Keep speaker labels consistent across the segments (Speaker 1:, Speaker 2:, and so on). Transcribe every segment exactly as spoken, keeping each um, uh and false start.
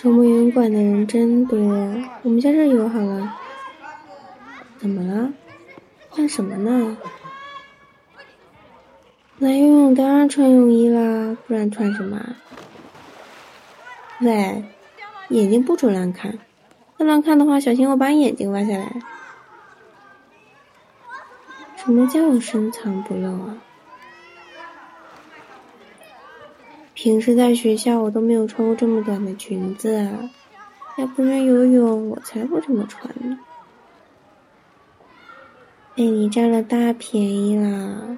Speaker 1: 周末游泳馆的人真多，我们在这游好了。怎么了？干什么呢？来游泳当然穿泳衣啦，不然穿什么？喂，眼睛不准乱看，再乱看的话，小心我把眼睛挖下来。什么叫我深藏不露啊？平时在学校我都没有穿过这么短的裙子啊，要不愿游泳我才不这么穿呢。被你占了大便宜啦。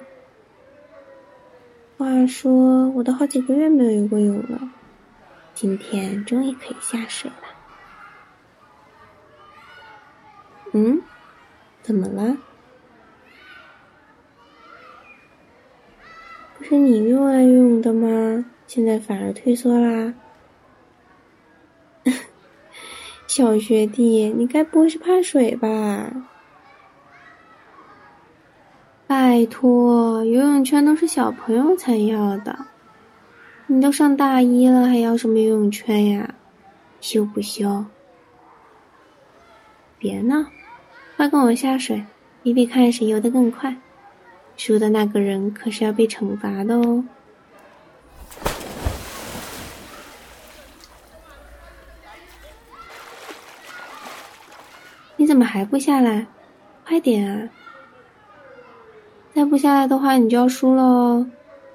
Speaker 1: 话说我都好几个月没有游过泳了，今天终于可以下水了。嗯？怎么了？不是你又爱游泳的吗？现在反而退缩啦？小学弟，你该不会是怕水吧？拜托，游泳圈都是小朋友才要的，你都上大一了还要什么游泳圈呀？羞不羞？别闹，快跟我下水，比比看谁游得更快，输的那个人可是要被惩罚的哦。你怎么还不下来？快点啊！再不下来的话你就要输了哦。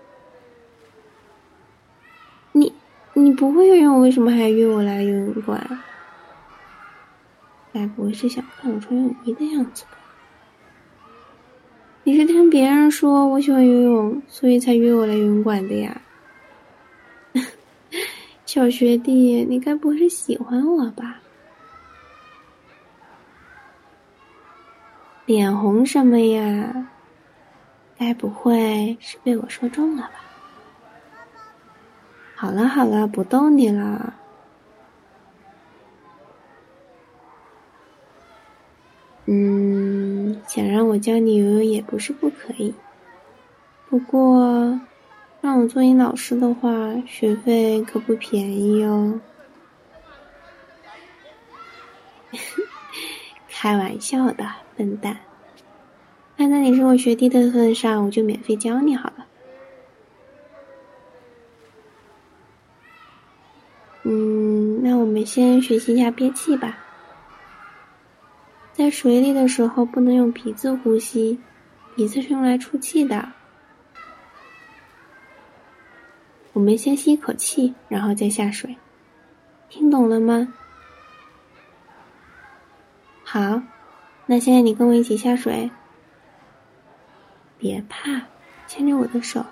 Speaker 1: 你你不会游泳为什么还约我来游泳馆？该不会是想看我穿泳衣的样子吧？你是听别人说我喜欢游泳，所以才约我来游泳馆的呀？小学弟，你该不会是喜欢我吧？脸红什么呀？该不会是被我说中了吧？好了好了，不逗你了。嗯，想让我教你游泳也不是不可以，不过让我做你老师的话，学费可不便宜哦。开玩笑的，笨蛋。看在你是我学弟的份上，我就免费教你好了。嗯，那我们先学习一下憋气吧。在水里的时候不能用鼻子呼吸，鼻子是用来出气的。我们先吸一口气，然后再下水。听懂了吗？好，那现在你跟我一起下水。别怕，牵着我的手。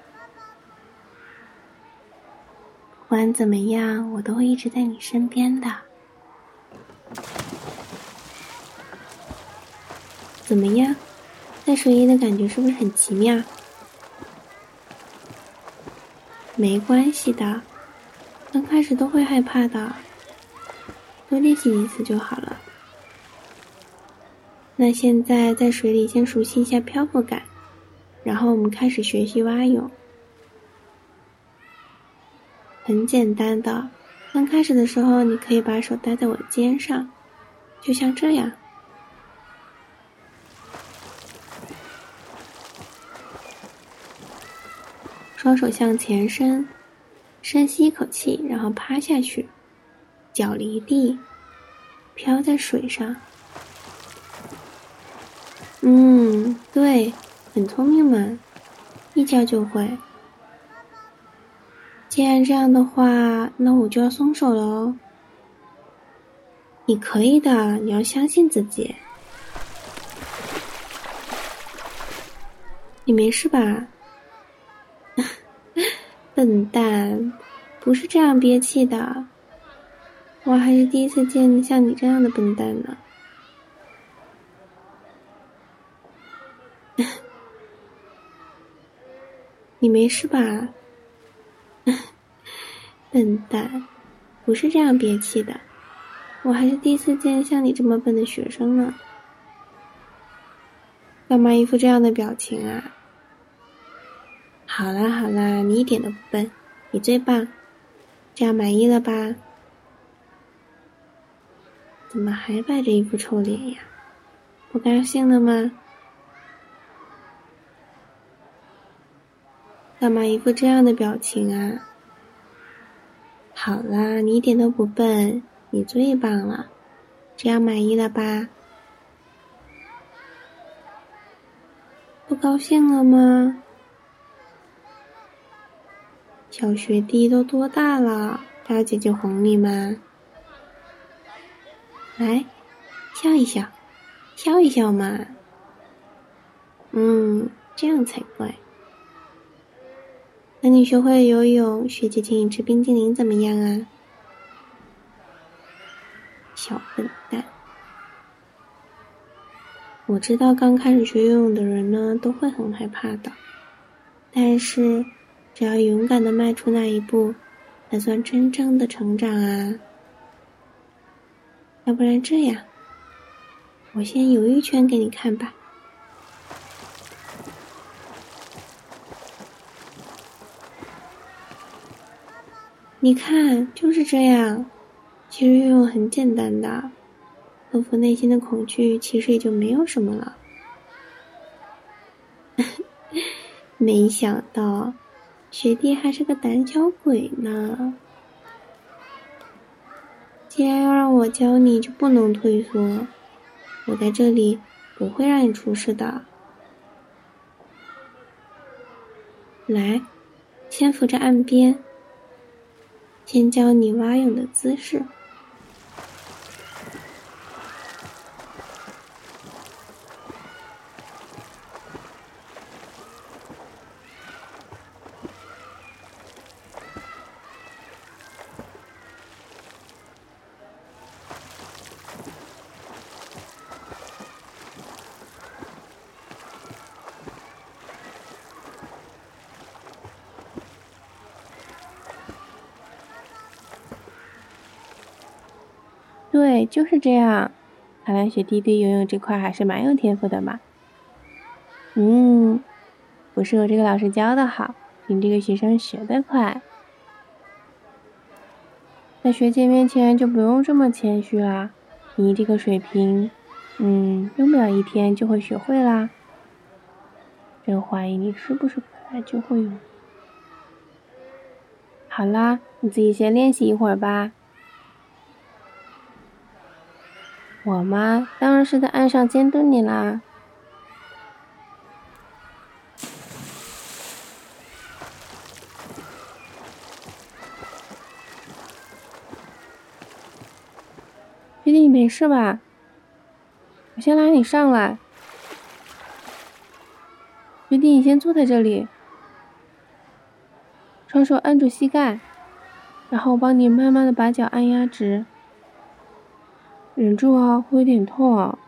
Speaker 1: 不管怎么样，我都会一直在你身边的。怎么样？在水里的感觉是不是很奇妙？没关系的，刚开始都会害怕的，多练习几次就好了。那现在在水里先熟悉一下漂浮感，然后我们开始学习蛙泳。很简单的，刚开始的时候你可以把手搭在我的肩上，就像这样。双手向前伸，深吸一口气，然后趴下去，脚离地，飘在水上。嗯，对，很聪明嘛，一教就会。既然这样的话，那我就要松手了哦。你可以的，你要相信自己。你没事吧？笨蛋，不是这样憋气的。我还是第一次见像你这样的笨蛋呢。你没事吧？笨蛋，不是这样憋气的。我还是第一次见像你这么笨的学生呢。干嘛一副这样的表情啊？好啦好啦，你一点都不笨，你最棒，这样满意了吧？ 怎么还摆着一副臭脸呀？不高兴了吗？干嘛一副这样的表情啊？好啦，你一点都不笨，你最棒了，这样满意了吧？不高兴了吗？小学弟都多大了，还要姐姐哄你吗？来，笑一笑，笑一笑嘛。嗯，这样才怪。等你学会了游泳，学姐请你吃冰激凌怎么样啊？小笨蛋。我知道刚开始学游泳的人呢，都会很害怕的。但是，只要勇敢地迈出那一步，才算真正的成长啊。要不然这样，我先游一圈给你看吧。你看，就是这样。其实游泳很简单的，克服内心的恐惧，其实也就没有什么了。没想到，学弟还是个胆小鬼呢。既然要让我教你，就不能退缩。我在这里不会让你出事的。来，先扶着岸边，先教你蛙泳的姿势。对，就是这样。看来学弟对游泳这块还是蛮有天赋的嘛。嗯，不是我这个老师教的好，是你这个学生学得快。在学姐面前就不用这么谦虚啦，你这个水平，嗯，用不了一天就会学会啦。真怀疑你是不是本来就会游。好啦，你自己先练习一会儿吧。我吗？当然是在岸上监督你啦。学弟，你没事吧？我先拉你上来。学弟，你先坐在这里，双手按住膝盖，然后我帮你慢慢的把脚按压直。忍住啊，会有点痛啊。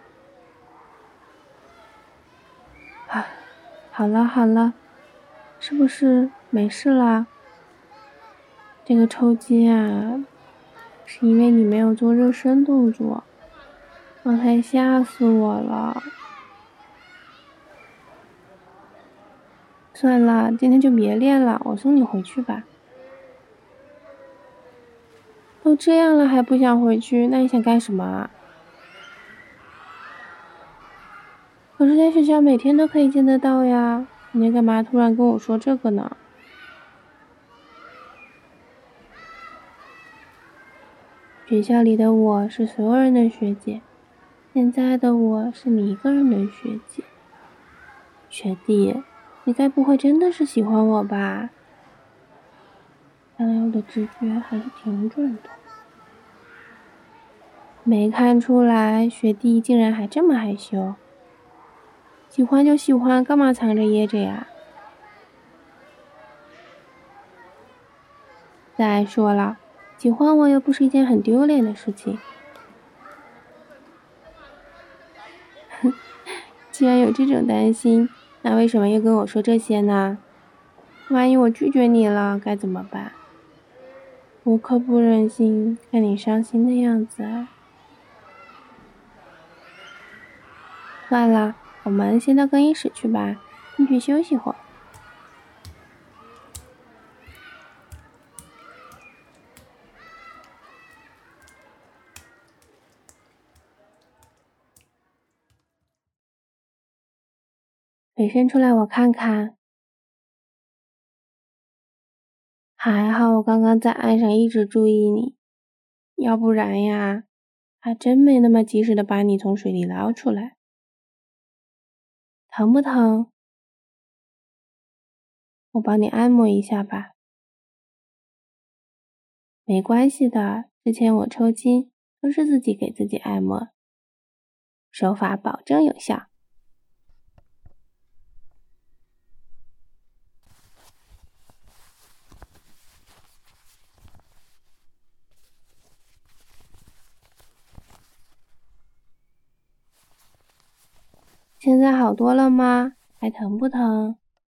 Speaker 1: 唉，好了好了，是不是没事啦？这个抽筋啊，是因为你没有做热身动作，刚才吓死我了。算了，今天就别练了，我送你回去吧。都这样了还不想回去，那你想干什么啊？可是在学校每天都可以见得到呀，你干嘛突然跟我说这个呢？学校里的我是所有人的学姐，现在的我是你一个人的学姐。学弟，你该不会真的是喜欢我吧？看来我的直觉还是挺准的。没看出来，学弟竟然还这么害羞。喜欢就喜欢，干嘛藏着掖着呀？再说了，喜欢我又不是一件很丢脸的事情。哼，既然有这种担心，那为什么又跟我说这些呢？万一我拒绝你了，该怎么办？我可不忍心看你伤心的样子啊。算了，我们先到更衣室去吧，进去休息会儿。 腿伸出来我看看。还好我刚刚在岸上一直注意你，要不然呀，还真没那么及时的把你从水里捞出来。疼不疼？我帮你按摩一下吧。没关系的，之前我抽筋都是自己给自己按摩，手法保证有效。现在好多了吗？还疼不疼？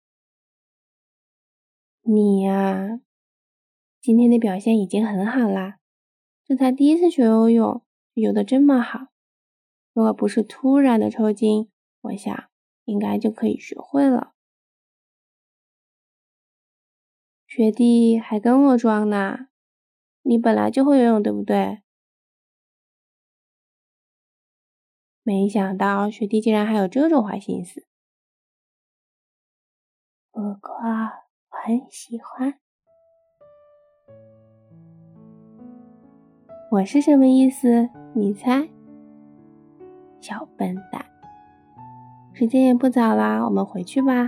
Speaker 1: 你呀，今天的表现已经很好啦，这才第一次学游泳，就游得这么好。如果不是突然的抽筋，我想应该就可以学会了。学弟还跟我装呢，你本来就会游泳对不对？没想到学弟竟然还有这种坏心思。不过我很喜欢。我是什么意思？你猜？小笨蛋。时间也不早啦，我们回去吧。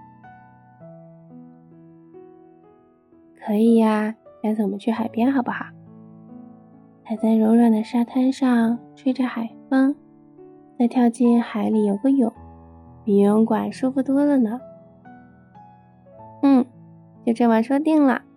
Speaker 1: 可以呀，下次我们去海边好不好？踩在柔软的沙滩上，吹着海风，再跳进海里游个泳，比游泳馆舒服多了呢。嗯，就这么说定了。